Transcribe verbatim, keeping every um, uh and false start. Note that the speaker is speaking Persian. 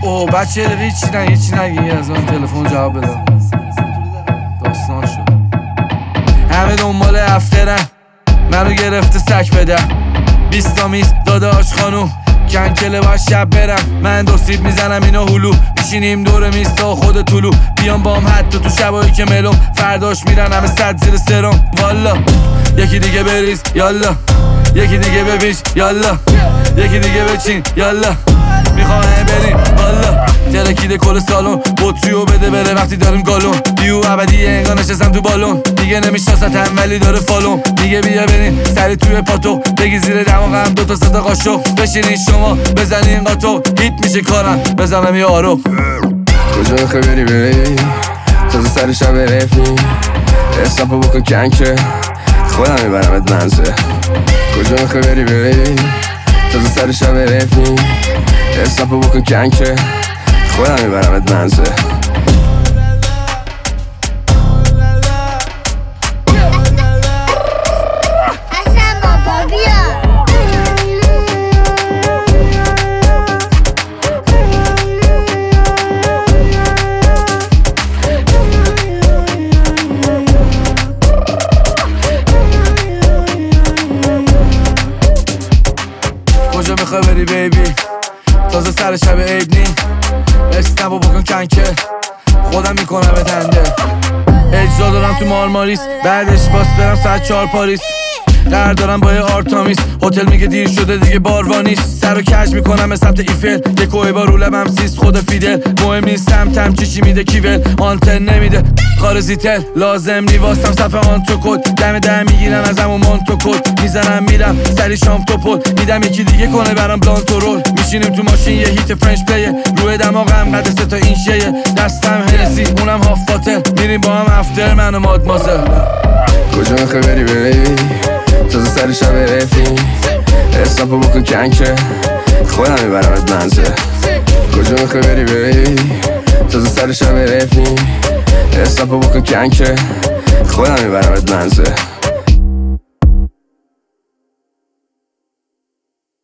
اوه بچه دقیقه هیچی نه هیچی نگی از من تلفن جواب بده. داستان شد همه دنبال افترن منو گرفته سک بدم. بیستا میز داداش خانوم کنکله باید شب برم. من دو سیب میزنم اینا هلو میشینیم دور میز تا خود طولو. بیام بام حتی تو شبایی که ملوم فرداش میرن همه صد زیر سرم. والا یکی دیگه بریز یالا یکی دیگه ببیش یالا یکی دیگه بچین یالا میخوام بریم والا. ترکیده کل سالون بطریو بده بره وقتی داریم گالون. دیو ابدیه انگار نشستم تو بالون. دیگه نمیشناستم ولی داره فالون. دیگه بیا بریم سری توی پاتو بگی زیر دماغم دوتا صدا قاشق. بشینین شما بزنین قاطو هیت میشه کارم بزنم یه آرو. کجا میخوای بری بری تازه سر شب رفتی حسابو بکن کنکه خودم میبرمت منزه. کجا میخوای بری بری تازه سر شب رفتی حسابو بکن کنکه خودم میبرمت منزه. کجا میخوای بری بیبی تازه سر شب عید نی اسنپو بکن کنکه خودم میکنم بتنده. اجرا دارم تو مارماریس بعدش باس برم ساعت چهار پاریس. قرار دارم با یه آرتامیس هتل میگه دیر شده دیگه باروانیست. سر و کج میکنم به سمت ایفل یه کوه با رو لبم سیست خود فیدل. مهم نیستم تم چی میده کیول آنتن نمیده خارزیتل لازم نیواستم صفحه آن تو کد. دم دم میگیرن ازم و مان تو کد میزنم میرم سری شام تو پل. میدم یکی دیگه کنه برام بلانت و رول. میشینیم تو ماشین یه هیت فرنچ پلیه روی دماغم قد سه تا این شیه. دستم هرسی اونم هاف فاتل میریم با هم افتر من و مادمازل. کجا میخوای بری بری تازه سر شب رفتی حسابو بکن کنکه خودم میبرمت منزه. کجا میخوای بری بری تازه سر شب رفتی حسابو بکن کنکه خودم میبرمت منزه.